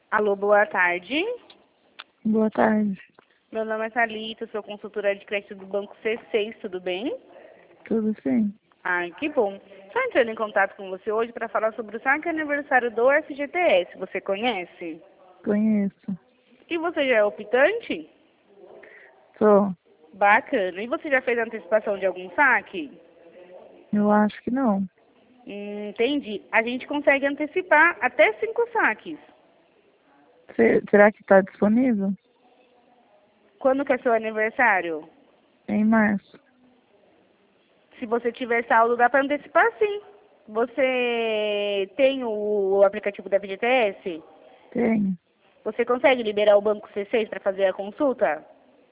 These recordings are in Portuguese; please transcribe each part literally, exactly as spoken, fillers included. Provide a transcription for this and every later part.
Alô, boa tarde. Boa tarde. Meu nome é Thalita, sou consultora de crédito do Banco C seis, tudo bem? Tudo sim? Ah, que bom. Estou entrando em contato com você hoje para falar sobre o saque aniversário do F G T S. Você conhece? Conheço. E você já é optante? Sou. Bacana. E você já fez antecipação de algum saque? Eu acho que não. Hum, entendi. A gente consegue antecipar até cinco saques. Se- será que está disponível? Quando que é seu aniversário? Em março. Se você tiver saldo, dá para antecipar sim. Você tem o aplicativo da F G T S? Tenho. Você consegue liberar o Banco C seis para fazer a consulta?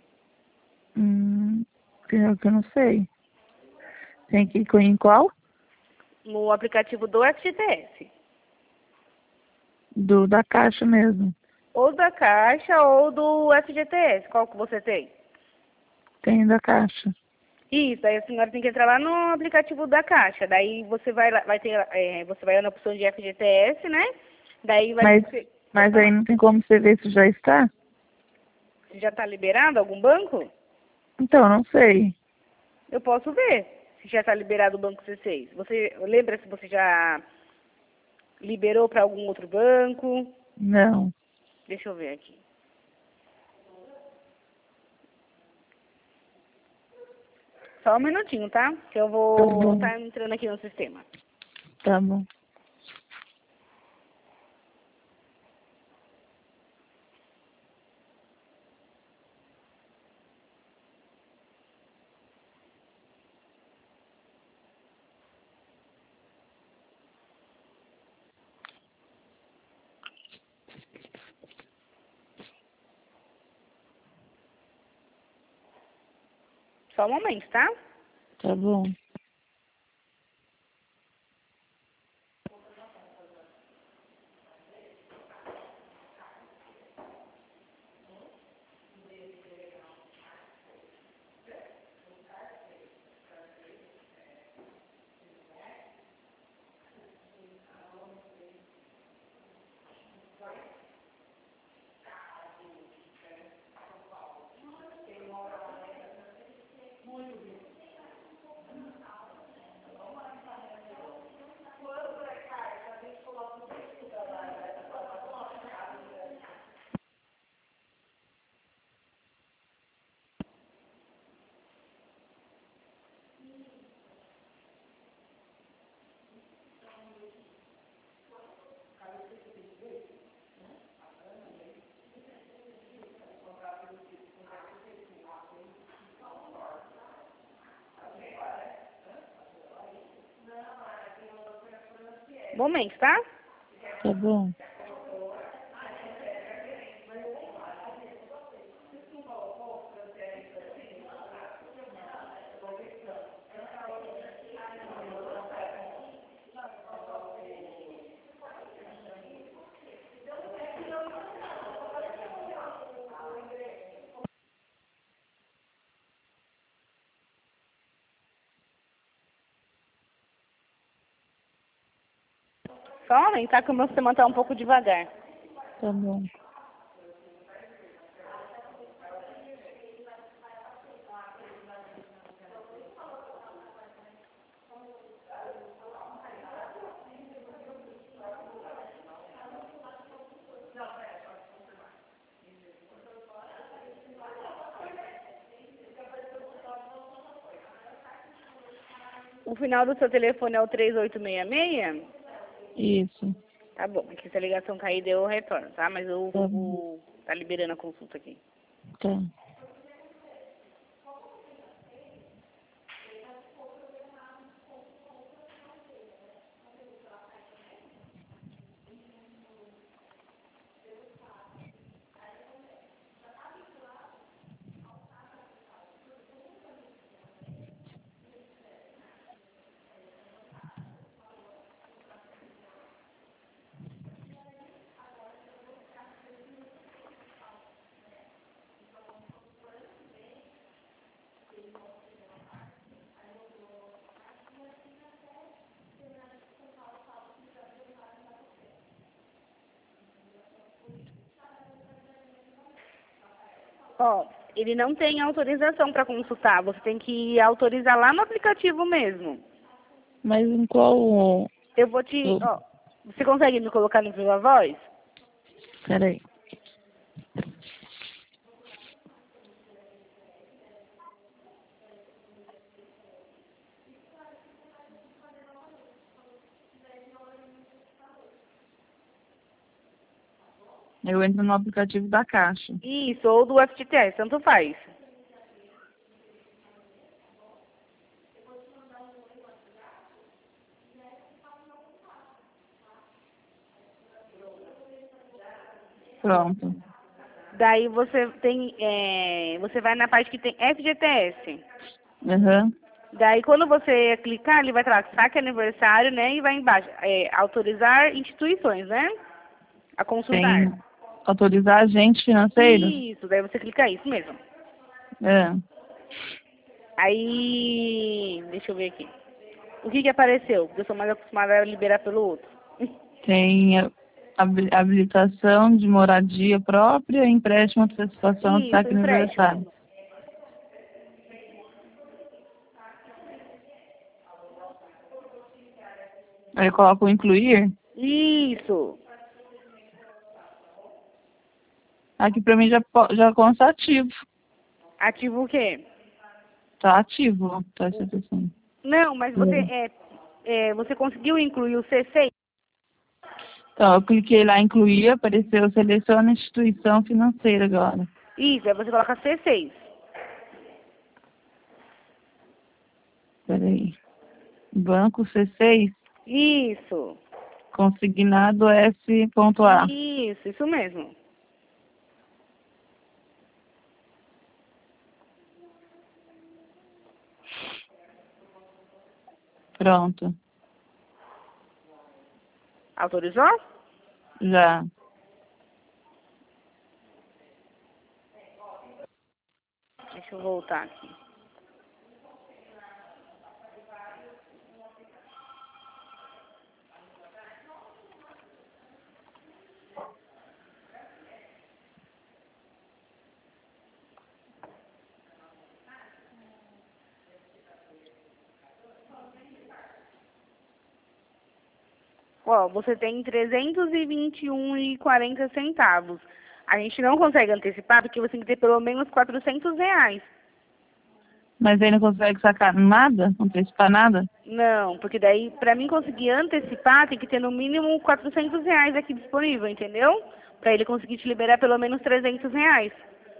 Hum, pior que eu não sei. Tem que ir em qual? No aplicativo do F G T S. Do da Caixa mesmo. Ou da Caixa ou do F G T S. Qual que você tem? Tem da Caixa. Isso, aí a senhora tem que entrar lá no aplicativo da Caixa. Daí você vai lá, vai ter, é, você vai na opção de F G T S, né? Daí vai Mas, ser, pode mas aí falar. não tem como você ver se já está? Já está liberado algum banco? Então, não sei. Eu posso ver se já está liberado o Banco C seis. Você lembra se você já liberou para algum outro banco? Não. Deixa eu ver aqui. Só um minutinho, tá? Que eu Tá vou bom. estar entrando aqui no sistema. Tá bom. Só um momento, tá? Tá bom. Momento, tá? Tá bom. Só um momento, tá? Que o meu sistema tá um pouco devagar. Tá bom. O final do seu telefone é o três oito seis seis? Isso. Tá bom, aqui se a ligação cair, eu retorno, tá? Mas o, Tá bom. o tá liberando a consulta aqui. Tá. Ó, ele não tem autorização para consultar. Você tem que autorizar lá no aplicativo mesmo. Mas em qual... Eu vou te... eu- Ó, você consegue me colocar no Viva Voz? Peraí. Eu entro no aplicativo da Caixa. Isso, ou do F G T S, tanto faz. Pronto. Daí você tem... é, você vai na parte que tem F G T S. Aham. Daí, quando você clicar, ele vai falar saque aniversário, né? E vai embaixo, é, autorizar instituições, né? A consultar. Tem autorizar agente financeiro? Isso, daí você clica isso mesmo. É. Aí, deixa eu ver aqui. O que que apareceu? Porque eu sou mais acostumada a liberar pelo outro. Tem a- habi- habilitação de moradia própria, empréstimo, antecipação, Isso, saque aniversário. empréstimo. Aí eu coloco o incluir. Isso. Aqui pra mim já, po- já consta ativo. Ativo o quê? Tá ativo, ó, tá essa questão. Não, mas você, é, é, você conseguiu incluir o C seis? Então, eu cliquei lá em incluir, apareceu seleciona instituição financeira agora. Isso, aí você coloca C seis. Peraí. Banco C seis, Isso. consignado S.A. Isso, isso mesmo. Pronto. Autorizou? Já. Deixa eu voltar aqui. Ó, você tem trezentos e vinte e um e quarenta centavos. A gente não consegue antecipar porque você tem que ter pelo menos quatrocentos reais. Mas aí não consegue sacar nada? Não antecipar nada? Não, porque daí, pra mim conseguir antecipar, tem que ter no mínimo quatrocentos reais aqui disponível, entendeu? Pra ele conseguir te liberar pelo menos trezentos reais.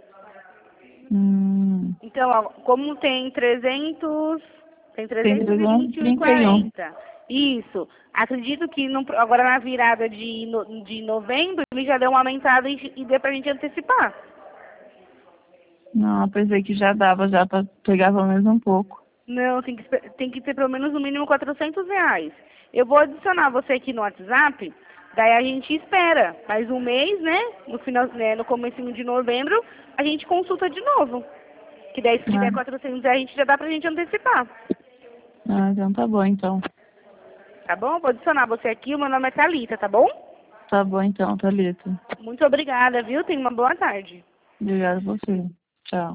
Hum, Então, ó, como tem trezentos, tem tem trezentos e trezentos vinte e e um e trinta e um. quarenta. Isso. Acredito que no- agora na virada de, no- de novembro, ele já deu uma aumentada e, e deu pra gente antecipar. Não, eu pensei que já dava já pra pegar pelo menos um pouco. Não, tem que, espe- tem que ter pelo menos no mínimo quatrocentos reais. Eu vou adicionar você aqui no WhatsApp, daí a gente espera mais um mês, né? No final, né, no comecinho de novembro, a gente consulta de novo. Que daí se tiver Ah, quatrocentos reais, a gente já dá pra gente antecipar. ah, então tá bom então. Tá bom? Vou adicionar você aqui, o meu nome é Thalita, tá bom? Tá bom então, Thalita. Muito obrigada, viu? Tenha uma boa tarde. Obrigada a você. Tchau.